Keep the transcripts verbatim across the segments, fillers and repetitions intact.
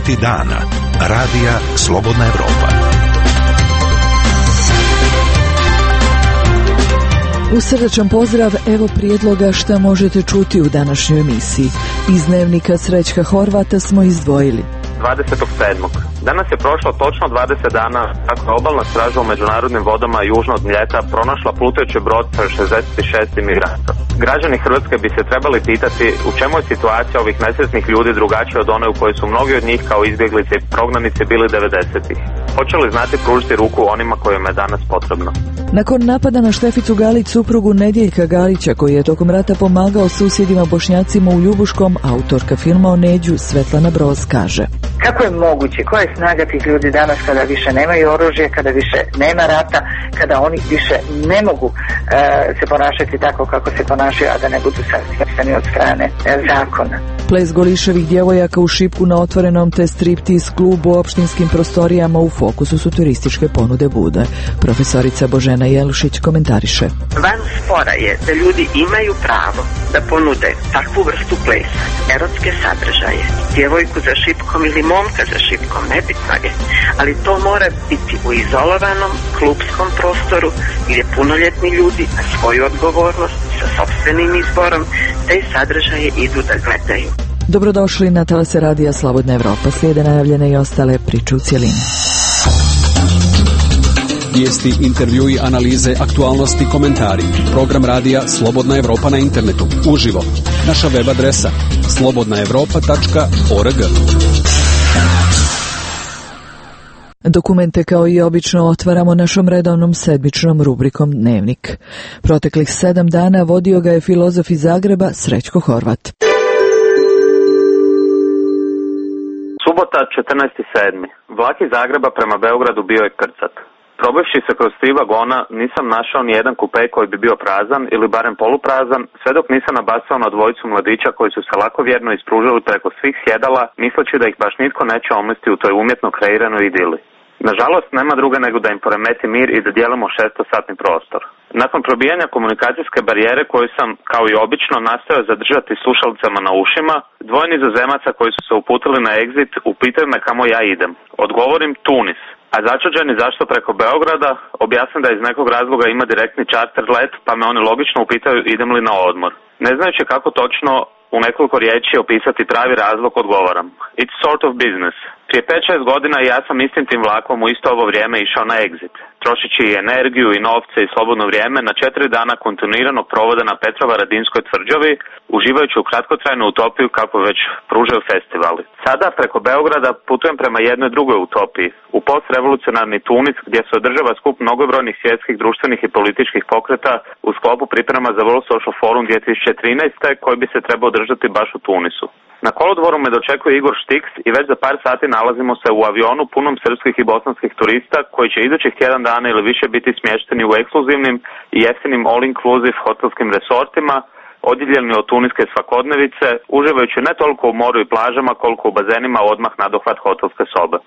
Savjeti dana. Radija Slobodna Evropa. U srdačan pozdrav, evo prijedloga šta možete čuti u današnjoj emisiji. Iz dnevnika Srećka Horvata smo izdvojili. dvadesetog sedmog Danas je prošlo točno dvadeset dana kako je obalna straža u međunarodnim vodama južno od Mljeta pronašla plutajući brod sa šezdeset šest imigranata. Građani Hrvatske bi se trebali pitati u čemu je situacija ovih nesretnih ljudi drugačija od one u kojoj su mnogi od njih kao izbjeglice i prognanici bili devedesetih. Hoće li znati pružiti ruku onima kojima je danas potrebno? Nakon napada na Šteficu Galić, suprugu Nedjeljka Galića, koji je tokom rata pomagao susjedima Bošnjacima u Ljubuškom, autorka filma o Neđu Svetlana Broz kaže: kako je moguće, koja je snaga tih ljudi danas kada više nemaju oružje, kada više nema rata, kada oni više ne mogu e, se ponašati tako kako se ponašaju, a da ne budu svrstani od strane e, zakona. Ples goliševih djevojaka u Šipku na otvorenom te striptiz klub u opštinskim prostorijama u fokusu su turističke ponude Bude. Profesorica Božena Jelušić komentariše: van spora je da ljudi imaju pravo da ponude takvu vrstu plesa, erotske sadržaje, djevojku za šipkom ili momka za šipkom, nebitno je, ali to mora biti u izolovanom klupskom prostoru gdje punoljetni ljudi na svoju odgovornost sa sopstvenim izborom te sadržaje idu da gledaju. Dobrodošli na talase radija Slobodna Evropa. Slijede najavljene i ostale priče u cjelini. Vijesti, intervjui, analize, aktualnosti, komentari. Program radija Slobodna Evropa na internetu. Uživo. Naša web adresa slobodna evropa tačka org. Dokumente kao i obično otvaramo našom redovnom sedmičnom rubrikom Dnevnik. Proteklih sedam dana vodio ga je filozof iz Zagreba Srećko Horvat. Subota, četrnaesti sedmi Vlak iz Zagreba prema Beogradu bio je krcat. Probavši se kroz tri vagona, nisam našao ni jedan kupe koji bi bio prazan ili barem poluprazan, sve dok nisam nabasao na dvojicu mladića koji su se lako vjerno ispružili preko svih sjedala, misleći da ih baš nitko neće omesti u toj umjetno kreiranoj idili. Nažalost, nema druge nego da im poremeti mir i da dijelimo šestosatni prostor. Nakon probijanja komunikacijske barijere koju sam, kao i obično, nastojao zadržati slušalicama na ušima, dvoje nizozemaca koji su se uputili na exit upitaju me kamo ja idem. Odgovorim Tunis. A začuđeni zašto preko Beograda, objasnim da iz nekog razloga ima direktni charter let, pa me oni logično upitaju idem li na odmor. Ne znajući kako točno u nekoliko riječi opisati pravi razlog, odgovaram: it's sort of business. Prije pet šest godina ja sam istim tim vlakom u isto ovo vrijeme išao na exit, trošići i energiju i novce i slobodno vrijeme na četiri dana kontinuiranog provoda na Petrovaradinskoj tvrđavi, uživajući u kratkotrajnu utopiju kako već pružaju festivali. Sada preko Beograda putujem prema jednoj drugoj utopiji, u postrevolucionarni Tunis gdje se održava skup mnogobrojnih svjetskih, društvenih i političkih pokreta u sklopu priprema za World Social Forum dvije tisuće trinaeste koji bi se trebao održati baš u Tunisu. Na kolodvoru me dočekuje Igor Štiks i već za par sati nalazimo se u avionu punom srpskih i bosanskih turista koji će idućih tjedan dana ili više biti smješteni u ekskluzivnim i jeftinim all-inclusive hotelskim resortima, odjeljeni od tuniske svakodnevice, uživajući ne toliko u moru i plažama koliko u bazenima odmah nadohvat hotelske sobe.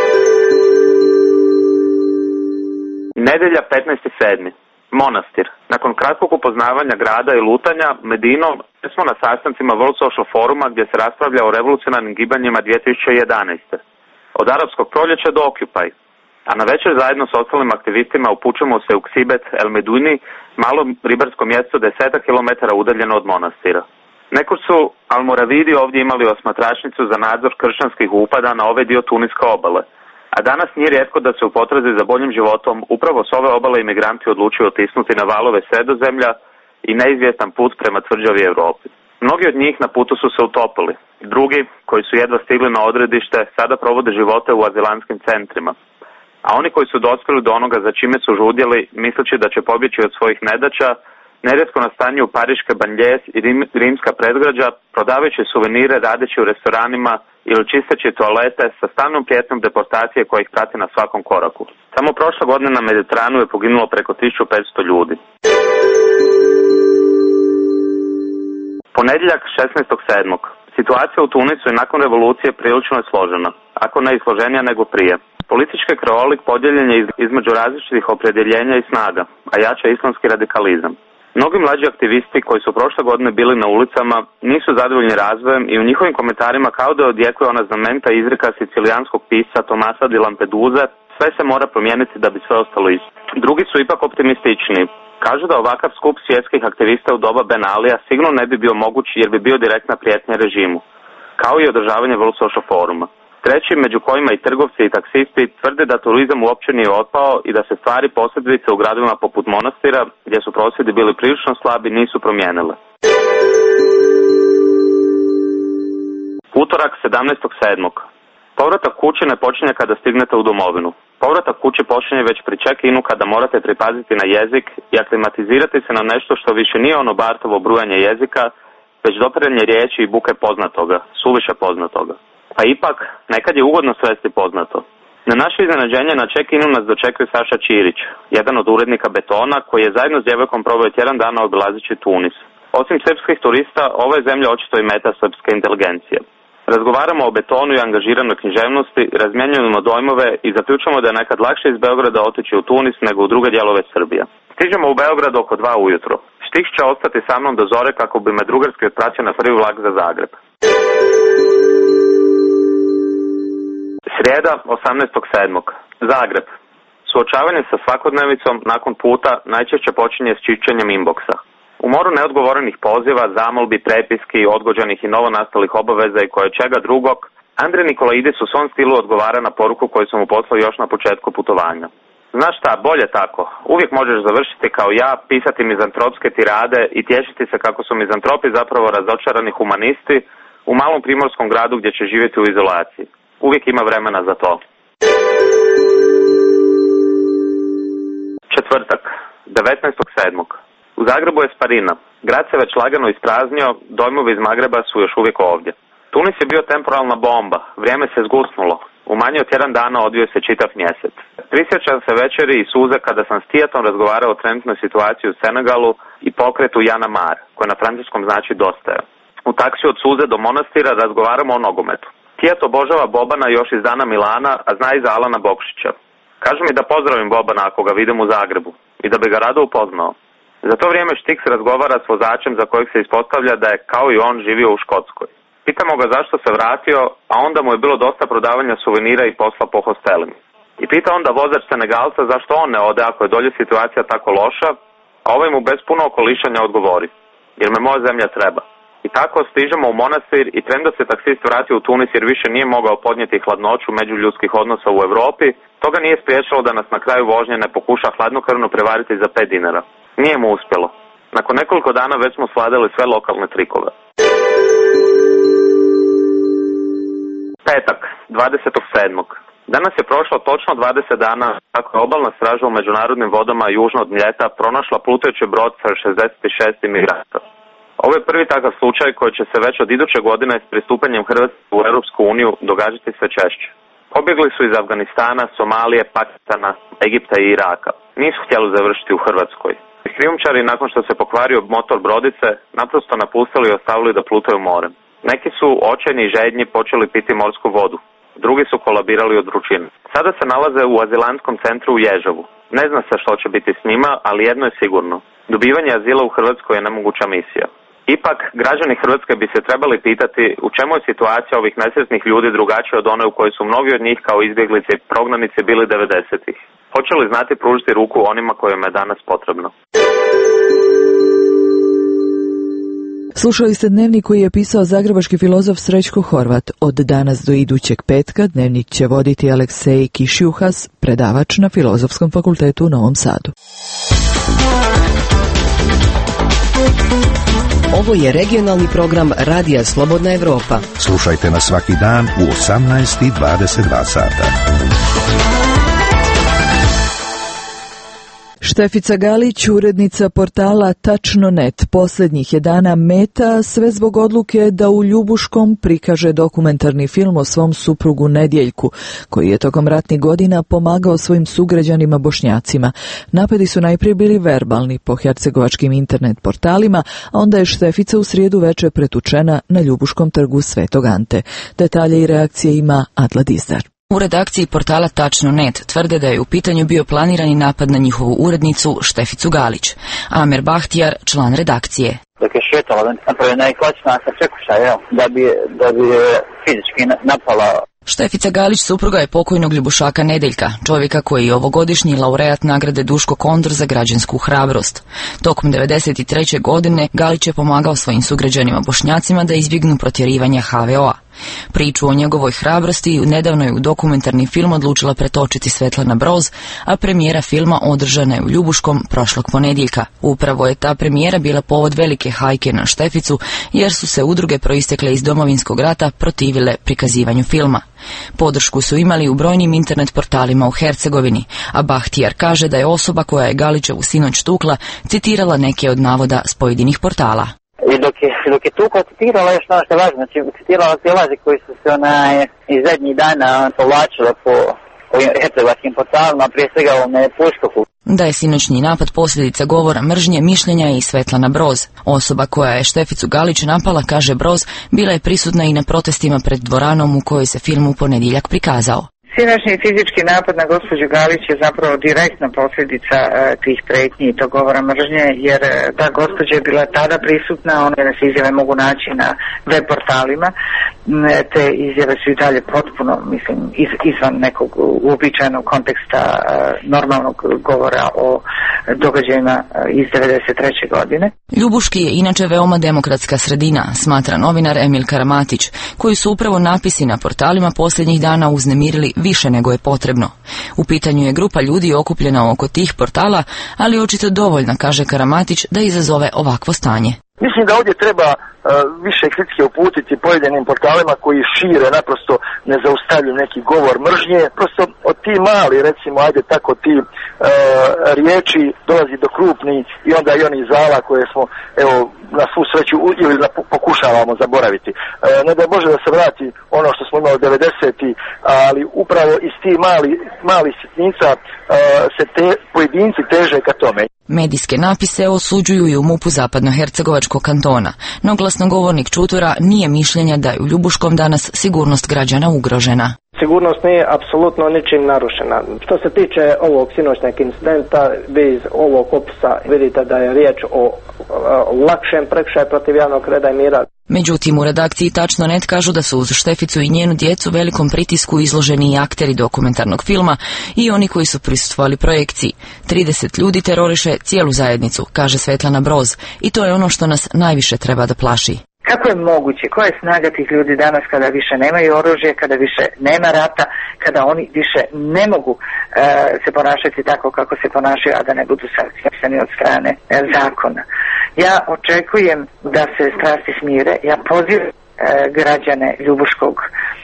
Nedjelja, petnaesti sedmi Monastir. Nakon kratkog upoznavanja grada i lutanja Medinom, smo na sastancima World Social Foruma gdje se raspravlja o revolucionarnim gibanjima dvije tisuće jedanaeste. Od arapskog proljeća do Occupy. A na večer zajedno s ostalim aktivistima upućujemo se u Ksibet El Meduni, malo ribarsko mjesto desetak kilometara udaljeno od monastira. Nekud su Almoravidi ovdje imali osmatračnicu za nadzor kršćanskih upada na ovaj dio tuniske obale. A danas nije rijetko da se u potrazi za boljim životom upravo s ove obale imigranti odlučuju otisnuti na valove Sredozemlja i neizvjestan put prema tvrđavi Europi. Mnogi od njih na putu su se utopili. Drugi, koji su jedva stigli na odredište, sada provode živote u azilantskim centrima. A oni koji su dospjeli do onoga za čime su žudjeli, misleći da će pobjeći od svojih nedaća, nerijetko nastanju pariške banljes i rim, rimska predgrađa, prodavajući suvenire, radeći u restoranima ili čisteći toalete sa stalnom prijetnjom deportacije koja ih prati na svakom koraku. Samo prošle godine na Mediteranu je poginulo preko tisuću petsto ljudi. Ponedjeljak, šesnaestog sedmog Situacija u Tunisu i nakon revolucije prilično je složena, ako ne i složenija nego prije. Politički krajolik podijeljen je između različitih opredjeljenja i snaga, a jača islamski radikalizam. Mnogi mlađi aktivisti koji su prošle godine bili na ulicama nisu zadovoljni razvojem i u njihovim komentarima kao da odjekuje ona znamenita izreka sicilijanskog pisca Tomasa di Lampedusa: sve se mora promijeniti da bi sve ostalo isto. Drugi su ipak optimistični. Kažu da ovakav skup svjetskih aktivista u doba Ben Alija sigurno ne bi bio moguć jer bi bio direktna prijetnja režimu, kao i održavanje World Social Foruma. Treći, među kojima i trgovci i taksisti, tvrde da turizam uopće nije otpao i da se stvari posebice u gradovima poput Monastira, gdje su prosvjedi bili prilično slabi, nisu promijenile. Utorak sedamnaestog sedmog Povratak kući ne počinje kada stignete u domovinu. Povratak kući počinje već pri check-inu kada morate pripaziti na jezik i aklimatizirati se na nešto što više nije ono Bartovo brujanje jezika, već dopiranje riječi i buke poznatoga, suviše poznatoga. Pa ipak, nekad je ugodno svesti poznato. Na naše iznenađenje na check-inu nas dočekuje Saša Čirić, jedan od urednika Betona, koji je zajedno s djevojkom probao tjedan dana obilazeći Tunis. Osim srpskih turista, ova je zemlja očito i meta srpske inteligencije. Razgovaramo o Betonu i angažiranoj književnosti, razmjenjujemo dojmove i zaključujemo da je nekad lakše iz Beograda otići u Tunis nego u druge dijelove Srbije. Stižemo u Beograd oko dva ujutro. Štih će ostati sa mnom do zore kako bi me drugarski otpratio na prvi vlak za Zagreb. Srijeda, osamnaestog sedmog Zagreb. Suočavanje sa svakodnevicom nakon puta najčešće počinje s čišćenjem inboxa. U moru neodgovorenih poziva, zamolbi, prepiski, odgođenih i novonastalih obaveza i koje čega drugog, Andrej Nikolaidis u svom stilu odgovara na poruku koju sam mu poslao još na početku putovanja. Znaš šta, bolje tako. Uvijek možeš završiti kao ja, pisati mizantropske tirade i tješiti se kako su mizantropi zapravo razočarani humanisti u malom primorskom gradu gdje će živjeti u izolaciji. Uvijek ima vremena za to. Četvrtak, devetnaestog sedmog U Zagrebu je Sparina. Grad se već lagano ispraznio, dojmovi iz Magreba su još uvijek ovdje. Tunis je bio temporalna bomba, vrijeme se zgusnulo. U manje od tjedan dana odvio se čitav mjesec. Prisjećam se večeri i suze kada sam s Tijatom razgovarao o trenutnoj situaciji u Senegalu i pokretu Jana Mar, koji na francuskom znači dosta je. U taksiju od Suze do Monastira razgovaramo o nogometu. Tijat obožava Bobana još iz dana Milana, a zna i za Alana Bokšića. Kaže mi da pozdravim Bobana ako ga vidim u Zagrebu i da bi ga rado upoznao. Za to vrijeme Štiks razgovara s vozačem za kojeg se ispostavlja da je kao i on živio u Škotskoj. Pitamo ga zašto se vratio, a onda mu je bilo dosta prodavanja suvenira i posla po hostelima. I pita onda vozač Senegalca zašto on ne ode ako je dolje situacija tako loša, a ovaj mu bez puno okolišanja odgovori: jer me moja zemlja treba. I tako stižemo u Monastir i premda se taksist vratio u Tunis jer više nije mogao podnijeti hladnoću međuljudskih odnosa u Europi, toga nije spriječilo da nas na kraju vožnje ne pokuša hladnokrvno prevariti za pet dinara. Nije mu uspjelo. Nakon nekoliko dana već smo svladali sve lokalne trikove. Petak, dvadesetog sedmog Danas je prošlo točno dvadeset dana kako je obalna straža u međunarodnim vodama južno od Mljeta pronašla plutajući brod sa šezdeset šest imigranta. Ovo je prvi takav slučaj koji će se već od iduće godine s pristupanjem Hrvatske u Europsku uniju događati sve češće. Pobjegli su iz Afganistana, Somalije, Pakistana, Egipta i Iraka. Nisu htjeli završiti u Hrvatskoj. Krijumčari, nakon što se pokvario motor brodice, naprosto napustili i ostavili da plutaju morem. Neki su očajni i žednji počeli piti morsku vodu. Drugi su kolabirali od vrućine. Sada se nalaze u azilantskom centru u Ježevu. Ne zna se što će biti s njima, ali jedno je sigurno. Dobivanje azila u Hrvatskoj je nemoguća misija. Ipak, građani Hrvatske bi se trebali pitati u čemu je situacija ovih nesretnih ljudi drugačija od one u kojoj su mnogi od njih kao izbjeglice i prognanici bili devedesetih. Hoće li znati pružiti ruku onima kojima je danas potrebno? Slušali ste dnevnik koji je pisao zagrebački filozof Srećko Horvat. Od danas do idućeg petka dnevnik će voditi Aleksej Kišjuhas, predavač na Filozofskom fakultetu u Novom Sadu. Ovo je regionalni program Radija Slobodna Evropa. Slušajte nas svaki dan u osamnaest i dvadeset dva sata. Štefica Galić, urednica portala Tačno net net, posljednjih je dana meta sve zbog odluke da u Ljubuškom prikaže dokumentarni film o svom suprugu Nedjeljku, koji je tokom ratnih godina pomagao svojim sugrađanima Bošnjacima. Napadi su najprije bili verbalni po hercegovačkim internet portalima, a onda je Štefica u srijedu večer pretučena na Ljubuškom trgu Svetog Ante. Detalje i reakcije ima Adla Dizdar. U redakciji portala Tačno net tvrde da je u pitanju bio planirani napad na njihovu urednicu Šteficu Galić. Amer Bahtijar, član redakcije. Dok je šetala, napravljena je klačna sa prekušaja da bi, da bi fizički napala. Štefica Galić supruga je pokojnog Ljubušaka Nedeljka, čovjeka koji je ovogodišnji laureat nagrade Duško Kondor za građansku hrabrost. Tokom devedeset treće godine Galić je pomagao svojim sugrađanima Bošnjacima da izbjegnu protjerivanje ha ve o a. Priču o njegovoj hrabrosti nedavno je u dokumentarni film odlučila pretočiti Svetlana Broz, a premijera filma održana je u Ljubuškom prošlog ponedjeljka. Upravo je ta premijera bila povod velike hajke na Šteficu, jer su se udruge proistekle iz Domovinskog rata protivile prikazivanju filma. Podršku su imali u brojnim internet portalima u Hercegovini, a Bahtijar kaže da je osoba koja je Galićevu sinoć tukla citirala neke od navoda s pojedinih portala. I dok je, dok je tukla citirala još ono što je važno, znači citirala te laži koji su se onaj, iz zadnjih dana povlačile po ovim hercegovačkim portalima, prije svega ovome Puškoku. Da je sinoćni napad posljedica govora mržnje, mišljenja i Svetlana Broz. Osoba koja je Šteficu Galić napala, kaže Broz, bila je prisutna i na protestima pred dvoranom u kojoj se film u ponedjeljak prikazao. Sinoćni fizički napad na gospođu Galić je zapravo direktna posljedica e, tih pretnji i tog govora mržnje, jer e, ta gospođa je bila tada prisutna, one se izjave mogu naći na web portalima, e, te izjave su i dalje potpuno, mislim, iz, izvan nekog uobičajenog konteksta e, normalnog govora o događajima e, iz devedeset treće godine. Ljubuški je inače veoma demokratska sredina, smatra novinar Emil Karamatić, koji su upravo napisi na portalima posljednjih dana uznemirili više nego je potrebno. U pitanju je grupa ljudi okupljena oko tih portala, ali očito dovoljna, kaže Karamatić, da izazove ovakvo stanje. Mislim da ovdje treba uh, više kritike uputiti pojedinim portalima koji šire naprosto nezaustavljiv neki govor mržnje. Prosto od ti mali, recimo, ajde tako ti uh, riječi dolazi do krupnih i onda i onih zala koje smo, evo, na svu sreću ili na, pokušavamo zaboraviti. Uh, ne da Bože da se vrati ono što smo imali u devedesetih, ali upravo iz ti mali, mali sitnica uh, se te pojedinci teže ka tome. Medijske napise osuđuju i u MUP-u Zapadnohercegovačkog kantona, no glasnogovornik Čutura nije mišljenja da je u Ljubuškom danas sigurnost građana ugrožena. Sigurnost nije apsolutno ničim narušena. Što se tiče ovog sinoćnog incidenta, vi iz ovog opisa vidite da je riječ o, o lakšem prekršaju protiv javnog reda i mira. Međutim, u redakciji Tačno net kažu da su uz Šteficu i njenu djecu velikom pritisku izloženi i akteri dokumentarnog filma i oni koji su prisustvovali projekciji. trideset ljudi teroriše cijelu zajednicu, kaže Svetlana Broz, i to je ono što nas najviše treba da plaši. Kako je moguće, koja je snaga tih ljudi danas kada više nemaju oružje, kada više nema rata, kada oni više ne mogu e, se ponašati tako kako se ponašaju, a da ne budu sankcionirani od strane e, zakona. Ja očekujem da se strasti smire, ja pozivam e, građane Ljubuškog,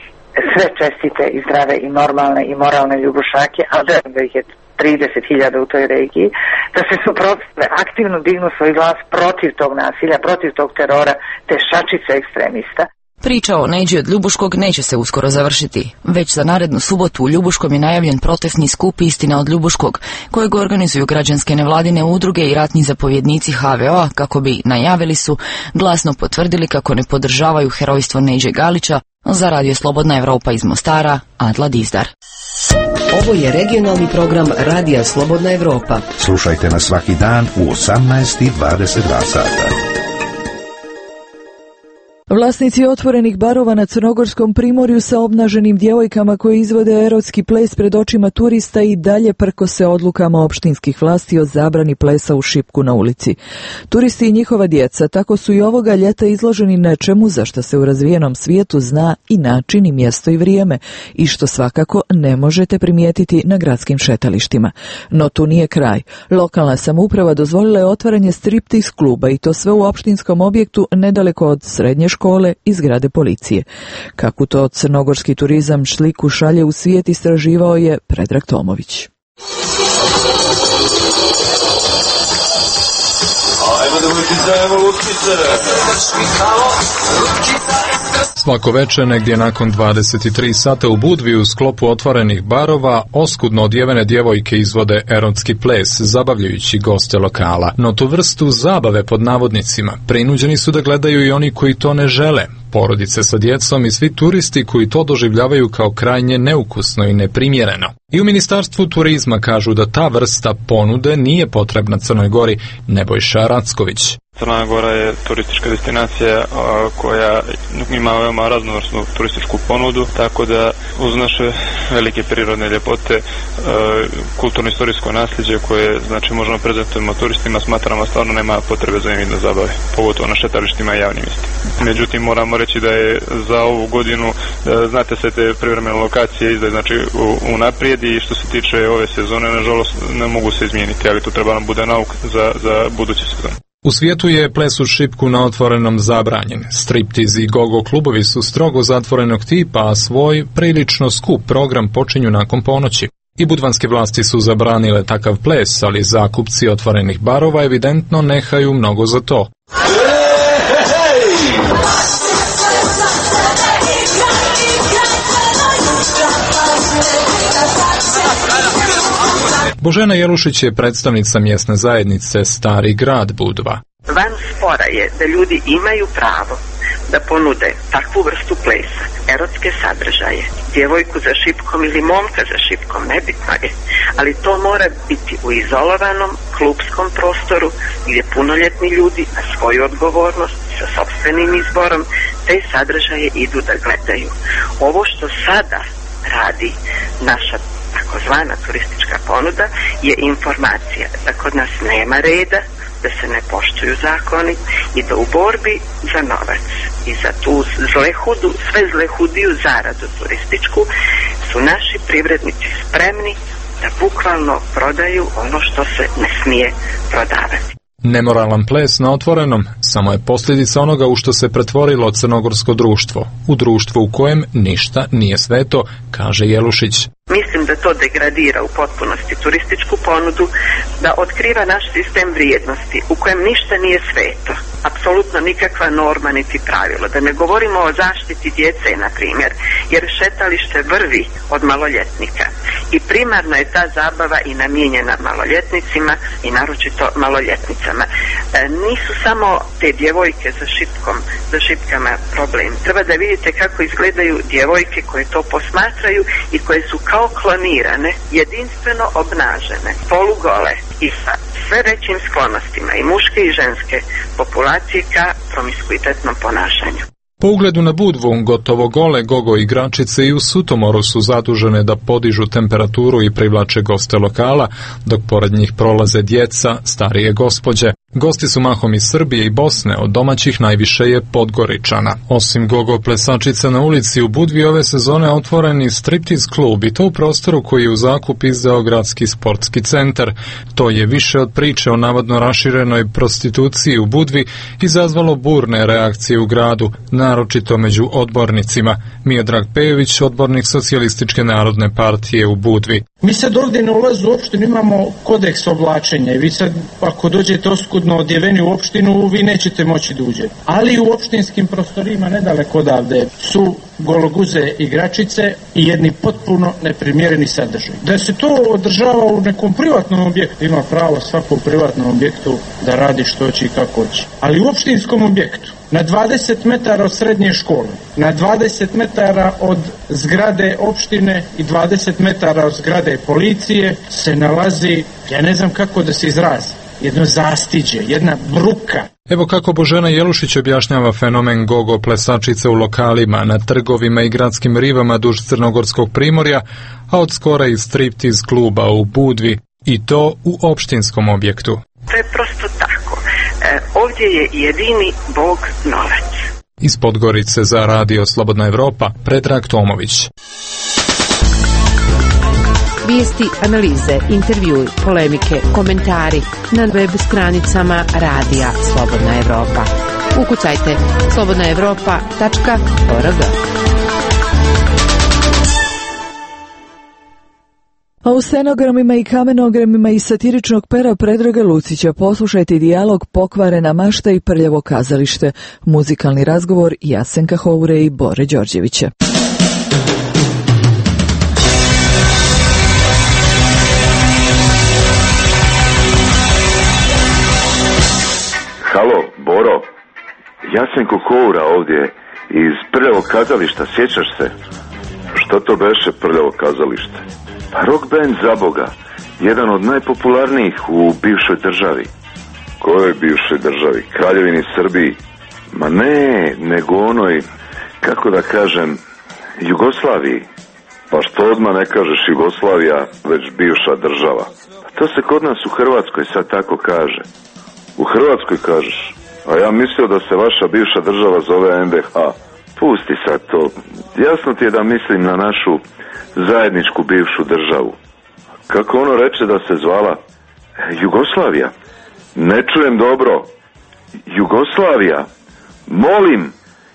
sve čestite i zdrave i normalne i moralne Ljubušake, a da ih je trideset hiljada u toj regiji, da se suprotstave, aktivno dignu svoj glas protiv tog nasilja, protiv tog terora, te šačice ekstremista. Priča o Neđi od Ljubuškog neće se uskoro završiti. Već za narednu subotu u Ljubuškom je najavljen protestni skup Istina od Ljubuškog, kojeg organizuju građanske nevladine udruge i ratni zapovjednici ha ve o a, kako bi, najavili su, glasno potvrdili kako ne podržavaju herojstvo Neđe Galića. Za Radio Slobodna Evropa iz Mostara, Adla Dizdar. Ovo je regionalni program Radija Slobodna Evropa. Slušajte nas svaki dan u osamnaest i dvadeset dva sata. Vlasnici otvorenih barova na Crnogorskom primorju sa obnaženim djevojkama koji izvode erotski ples pred očima turista i dalje prkose odlukama opštinskih vlasti o zabrani plesa u šipku na ulici. Turisti i njihova djeca tako su i ovoga ljeta izloženi nečemu za što se u razvijenom svijetu zna i način i mjesto i vrijeme i što svakako ne možete primijetiti na gradskim šetalištima. No tu nije kraj. Lokalna samouprava dozvolila je otvaranje striptiz kluba i to sve u opštinskom objektu nedaleko od srednje škole škole i zgrade policije. Kako to crnogorski turizam sliku šalje u svijet, istraživao je Predrag Tomović. Svako večer, negdje nakon dvadeset tri sata u Budvi, u sklopu otvorenih barova, oskudno odjevene djevojke izvode erotski ples, zabavljajući goste lokala. No tu vrstu zabave pod navodnicima prinuđeni su da gledaju i oni koji to ne žele. porodice sa djecom i svi turisti koji to doživljavaju kao krajnje neukusno i neprimjereno. I u Ministarstvu turizma kažu da ta vrsta ponude nije potrebna Crnoj Gori. Nebojša Racković. Crna Gora je turistička destinacija a, koja ima veoma raznovrsnu turističku ponudu, tako da uz naše velike prirodne ljepote, a, kulturno-istorijsko nasljeđe koje znači možemo prezentujemo turistima, smatramo stvarno nema potrebe za njim da zabave, pogotovo na šetalištima i javnim mjestima. Međutim, moramo reći da je za ovu godinu, a, znate sve te privremene lokacije izdaju znači u, u naprijed i što se tiče ove sezone, nažalost ne mogu se izmijeniti, ali to treba nam bude nauk za, za buduće sezone. U svijetu je ples uz šipku na otvorenom zabranjen. Striptiz i gogo klubovi su strogo zatvorenog tipa, a svoj prilično skup program počinju nakon ponoći. I budvanske vlasti su zabranile takav ples, ali zakupci otvorenih barova evidentno nehaju mnogo za to. Božena Jelušić je predstavnica mjesne zajednice Stari grad Budva. Van spora je da ljudi imaju pravo da ponude takvu vrstu plesa, erotske sadržaje, djevojku za šipkom ili momka za šipkom, nebitno je, ali to mora biti u izolovanom klupskom prostoru gdje punoljetni ljudi na svoju odgovornost sa sopstvenim izborom te sadržaje idu da gledaju. Ovo što sada radi naša takozvana turistička ponuda je informacija da kod nas nema reda, da se ne poštuju zakoni i da u borbi za novac i za tu zlehudu, sve zlehudiju zaradu turističku su naši privrednici spremni da bukvalno prodaju ono što se ne smije prodavati. Nemoralan ples na otvorenom samo je posljedica onoga u što se pretvorilo crnogorsko društvo, u društvo u kojem ništa nije sveto, kaže Jelušić. Mislim da to degradira u potpunosti turističku ponudu, da otkriva naš sistem vrijednosti u kojem ništa nije sveto, apsolutno nikakva norma niti pravilo. Da ne govorimo o zaštiti djece, na primjer, jer šetalište vrvi od maloljetnika i primarno je ta zabava i namijenjena maloljetnicima i naročito maloljetnicama. E, nisu samo te djevojke za šipkom, za šipkama problem. Treba da vidite kako izgledaju djevojke koje to posmatraju i koje su kao klonirane, jedinstveno obnažene, polugole i sa sve većim sklonostima i muške i ženske populacije ka promiskuitetnom ponašanju. Po ugledu na Budvu, gotovo gole gogo igračice i u Sutomoru su zadužene da podižu temperaturu i privlače goste lokala, dok pored njih prolaze djeca, starije gospođe. Gosti su mahom iz Srbije i Bosne, od domaćih najviše je Podgoričana. Osim gogo plesačica na ulici, u Budvi ove sezone otvoreni striptiz klub i to u prostoru koji je u zakup izdao gradski sportski centar. To je više od priče o navodno raširenoj prostituciji u Budvi izazvalo burne reakcije u gradu, naročito među odbornicima. Miodrag Pejović, odbornik Socijalističke narodne partije u Budvi. Mi sad ovdje na ulazu u opštinu imamo kodeks oblačenja i vi sad ako dođete oskudno odjeveni u opštinu vi nećete moći da uđete. Ali u opštinskim prostorima nedaleko odavde su gologuze igračice i jedni potpuno neprimjereni sadržaj. Da se to održava u nekom privatnom objektu, ima pravo svakom privatnom objektu da radi što hoće i kako hoće. Ali u opštinskom objektu, na dvadeset metara od srednje škole, na dvadeset metara od zgrade opštine i dvadeset metara od zgrade policije se nalazi, ja ne znam kako da se izrazi, jedno zastiđe, jedna bruka. Evo kako Božena Jelušić objašnjava fenomen gogo plesačice u lokalima, na trgovima i gradskim rivama duž Crnogorskog primorja, a od skora i striptiz kluba u Budvi, i to u opštinskom objektu. To je prosto tako. E, ovdje je jedini bog novac. Iz Podgorice za Radio Slobodna Evropa, Predrag Tomović. Vijesti, analize, intervjui, polemike, komentari na web stranicama Radija Slobodna Evropa. Ukucajte slobodna evropa tačka org. A u scenogramima i kamenogramima iz satiričnog pera Predraga Lucića poslušajte dijalog Pokvarena mašta i Prljavo kazalište, muzikalni razgovor Jasenka Houre i Bore Đorđevića. Halo, Boro, Jasenko Houra ovdje. iz Prljavog kazališta, sjećaš se? Što to beše Prljavo kazalište? Pa rock band za Boga, jedan od najpopularnijih u bivšoj državi. Kojoj bivšoj državi? Kraljevini Srbiji? Ma ne, nego onoj, kako da kažem, Jugoslaviji. Pa što odmah ne kažeš Jugoslavija, već bivša država? To se kod nas u Hrvatskoj sad tako kaže. U Hrvatskoj kažeš, a ja mislio da se vaša bivša država zove en de ha. Pusti sad to. Jasno ti je da mislim na našu zajedničku bivšu državu. Kako ono reče da se zvala? Jugoslavija. Ne čujem dobro. Jugoslavija. Molim.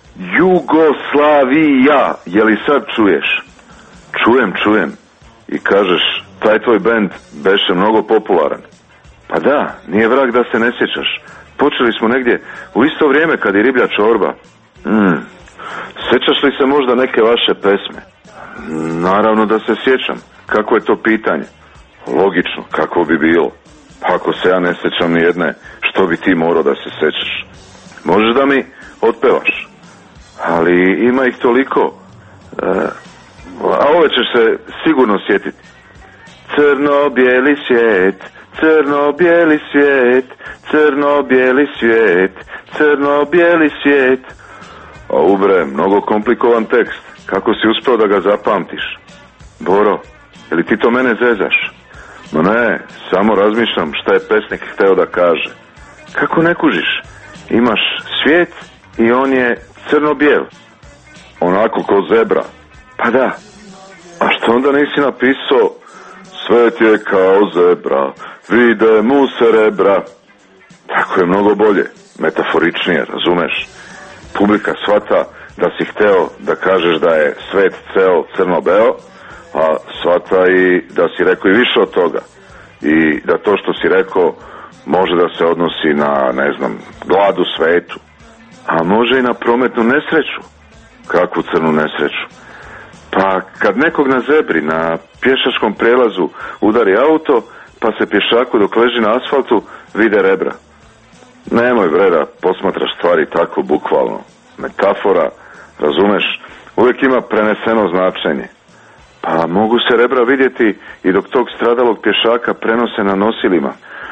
Jugoslavija. Je li sad čuješ? Čujem, čujem. I kažeš, taj tvoj bend beše mnogo popularan. Pa da, nije vrag da se ne sjećaš. Počeli smo negdje u isto vrijeme kad je Riblja čorba. Mm. Sjećaš li se možda neke vaše pesme? Naravno da se sjećam. Kako je to pitanje? Logično, kako bi bilo. Pa ako se ja ne sjećam ni jedne, što bi ti morao da se sjećaš? Možeš da mi otpevaš? Ali ima ih toliko. E, a ove ćeš se sigurno sjetiti. Crno-bijeli svijet, crno-bijeli svijet, crno-bijeli svijet, crno-bijeli svijet. A ubre, mnogo komplikovan tekst. Kako si uspio da ga zapamtiš? Boro, je li ti to mene zezaš? No ne, samo razmišljam šta je pesnik hteo da kaže. Kako ne kužiš? Imaš svijet i on je crno-bijel. Onako ko zebra. Pa da. A što onda nisi napisao svet je kao zebra, vide mu se rebra. Tako je mnogo bolje, metaforičnije, razumeš? Publika shvata da si hteo da kažeš da je svet ceo crno-beo, a shvata i da si rekao i više od toga. I da to što si rekao može da se odnosi na, ne znam, glad u svetu. A može i na prometnu nesreću. Kakvu crnu nesreću? Pa kad nekog na zebri, na pješačkom prelazu udari auto, pa se pješaku dok leži na asfaltu vide rebra. Nemoj bre da posmatraš stvari tako bukvalno. Metafora, razumeš, uvijek ima preneseno značenje. Pa mogu se rebra vidjeti i dok tog stradalog pješaka prenose na nosilima.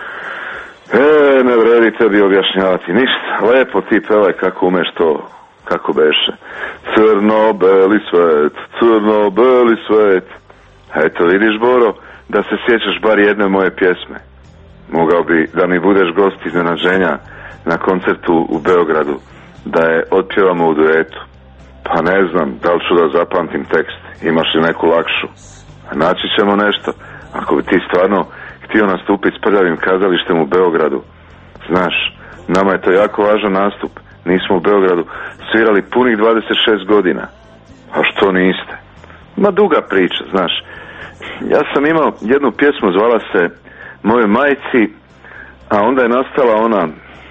E, ne vredi tebi objašnjavati ništa. Lepo ti pevaj kako umeš to, kako beše. Crno-beli svet, crno-beli svet. Eto vidiš, Boro, da se sjećaš bar jedne moje pjesme. Mogao bi da mi budeš gost iznenađenja na koncertu u Beogradu, da je otpjevamo u duetu. Pa ne znam, da li ću da zapamtim tekst, imaš li neku lakšu? Naći ćemo nešto, ako bi ti stvarno htio nastupiti s Prljavim kazalištem u Beogradu. Znaš, nama je to jako važan nastup, nismo u Beogradu svirali punih dvadeset šest godina. A što niste? Ma duga priča, znaš. Ja sam imao jednu pjesmu, zvala se Moje majci, a onda je nastala ona,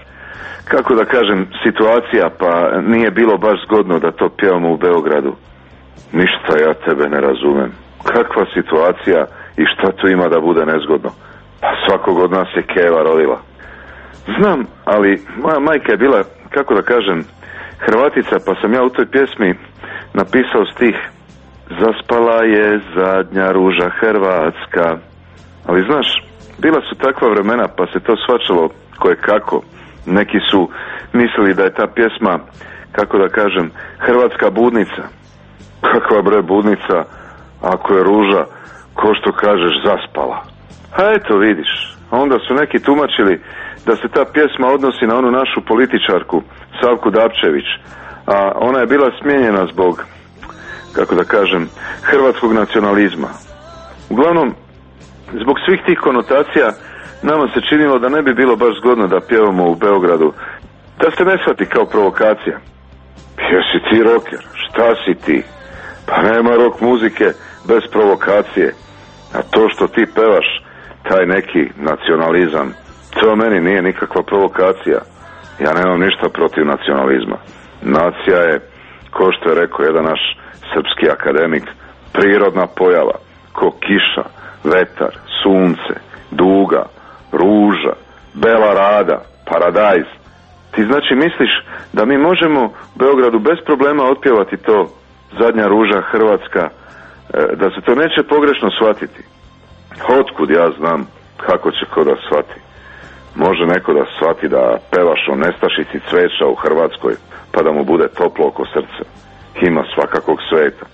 kako da kažem, situacija, pa nije bilo baš zgodno da to pjevamo u Beogradu. Ništa ja tebe ne razumem. Kakva situacija i šta tu ima da bude nezgodno? Pa svakog od nas je keva rodila. Znam, ali moja majka je bila, kako da kažem, Hrvatica, pa sam ja u toj pjesmi napisao stih. Zaspala je zadnja ruža Hrvatska. Ali znaš, bila su takva vremena, pa se to shvaćalo koje kako. Neki su mislili da je ta pjesma, kako da kažem, hrvatska budnica. Kakva bre budnica, ako je ruža, ko što kažeš, zaspala. A eto vidiš, onda su neki tumačili da se ta pjesma odnosi na onu našu političarku Savku Dapčević, a ona je bila smijenjena zbog, kako da kažem, hrvatskog nacionalizma. Uglavnom, zbog svih tih konotacija nama se činilo da ne bi bilo baš zgodno da pjevamo u Beogradu, da se ne shvati kao provokacija. Jesi ti rocker? Šta si ti? Pa nema rock muzike bez provokacije. A to što ti pevaš, taj neki nacionalizam, to meni nije nikakva provokacija. Ja nemam ništa protiv nacionalizma. Nacija je, ko što je rekao jedan naš srpski akademik, prirodna pojava, ko kiša, vetar, sunce, duga, ruža, bela rada, paradajz. Ti znači misliš da mi možemo u Beogradu bez problema otpjevati to Zadnja ruža Hrvatska, da se to neće pogrešno shvatiti? Otkud ja znam kako će ko da shvati? Može neko da shvati da pevaš o nestašici cveća u Hrvatskoj pa da mu bude toplo oko srca. Ima svakakog sveta.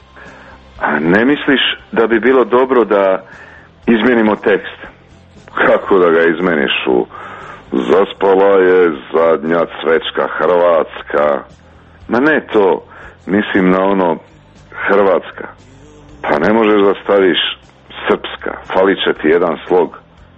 A ne misliš da bi bilo dobro da izmijenimo tekst? Kako da ga izmeniš u zaspala je zadnja cvečka Hrvatska? Ma ne to, mislim na ono Hrvatska. Pa ne možeš da staviš srpska, falit će ti jedan slog.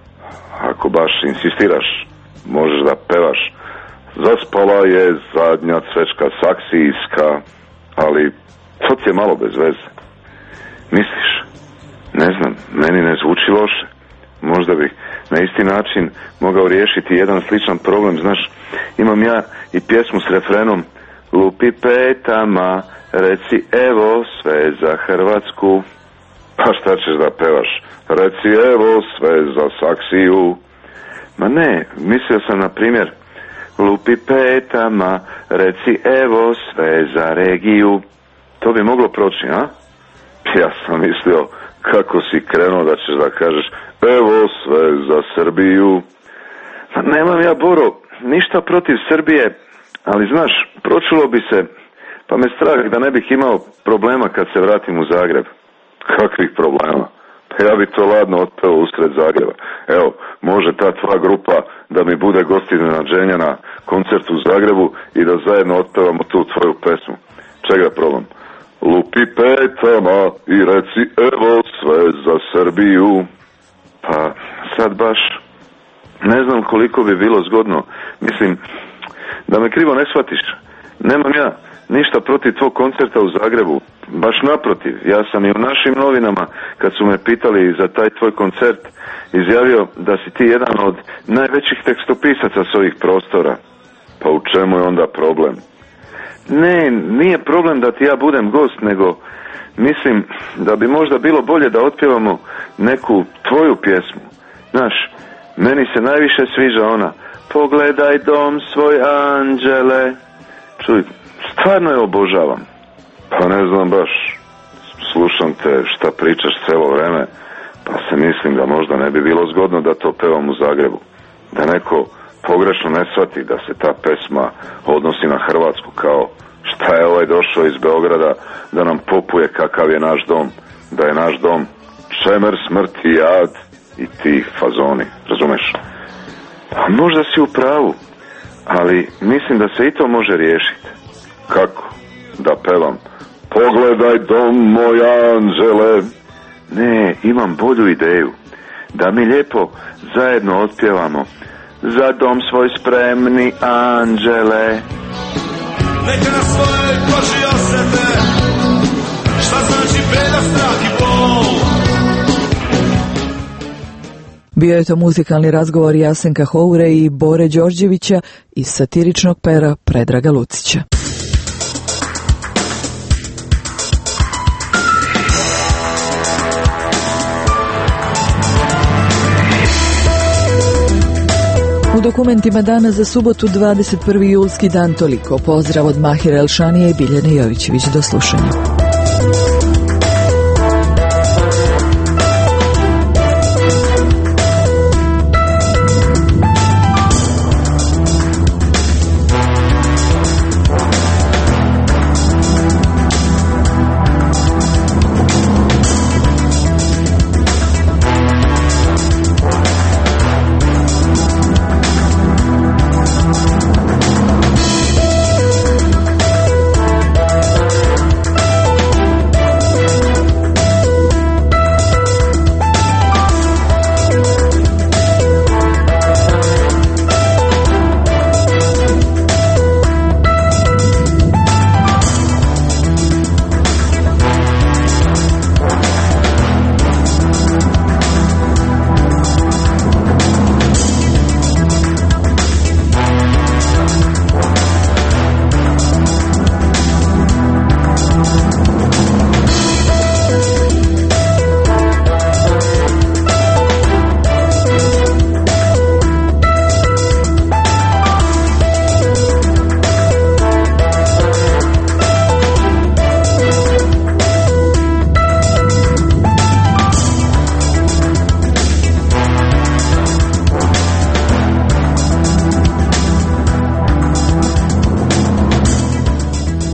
Ako baš insistiraš, možeš da pevaš zaspala je zadnja cvečka saksijska, ali to ti je malo bez veze. Misliš? Ne znam, meni ne zvuči loše. Možda bih na isti način mogao riješiti jedan sličan problem. Znaš, imam ja i pjesmu s refrenom lupi petama, reci evo sve za Hrvatsku. Pa šta ćeš da pevaš? Reci evo sve za saksiju. Ma ne, mislio sam na primjer lupi petama, reci evo sve za regiju. To bi moglo proći, a? Ja sam mislio kako si krenuo da ćeš da kažeš evo sve za Srbiju. Ma nemam ja, Boro, ništa protiv Srbije, ali znaš, pročulo bi se, pa me strah da ne bih imao problema kad se vratim u Zagreb. Kakvih problema? Pa ja bi to ladno otpeo usred Zagreba. Evo, može ta tva grupa da mi bude gost iznenađenja na koncertu u Zagrebu i da zajedno otpevamo tu tvoju pesmu. Čega je problem? Lupi petama i reci evo sve za Srbiju. Pa sad baš ne znam koliko bi bilo zgodno. Mislim, da me krivo ne shvatiš, nemam ja ništa protiv tvog koncerta u Zagrebu. Baš naprotiv, ja sam i u našim novinama, kad su me pitali za taj tvoj koncert, izjavio da si ti jedan od najvećih tekstopisaca s ovih prostora. Pa u čemu je onda problem? Ne, nije problem da ti ja budem gost, nego mislim da bi možda bilo bolje da otpjevamo neku tvoju pjesmu. Znaš, meni se najviše sviđa ona pogledaj dom svoj anđele. Čuj, stvarno je obožavam. Pa ne znam baš, slušam te šta pričaš cijelo vreme, pa se mislim da možda ne bi bilo zgodno da to pevam u Zagrebu. Da neko pogrešno ne shvati da se ta pesma odnosi na Hrvatsku, kao šta je ovaj došao iz Beograda da nam popuje kakav je naš dom, da je naš dom čemer, smrt i jad i ti fazoni, razumeš? Pa možda si u pravu, ali mislim da se i to može riješiti. Kako? Da pevam pogledaj dom moj anđele. Ne, imam bolju ideju. Da mi lijepo zajedno otpjevamo za dom svoj spremni anđele. Neka na svojoj koži osete šta znači beda, strah i bol. Bio je to muzikalni razgovor Jasenka Houre i Bore Đorđevića iz satiričnog pera Predraga Lucića. U dokumentima dana za subotu dvadeset prvi julski dan toliko. Pozdrav od Mahira Elšanije i Biljane Jovićević. Do slušanja.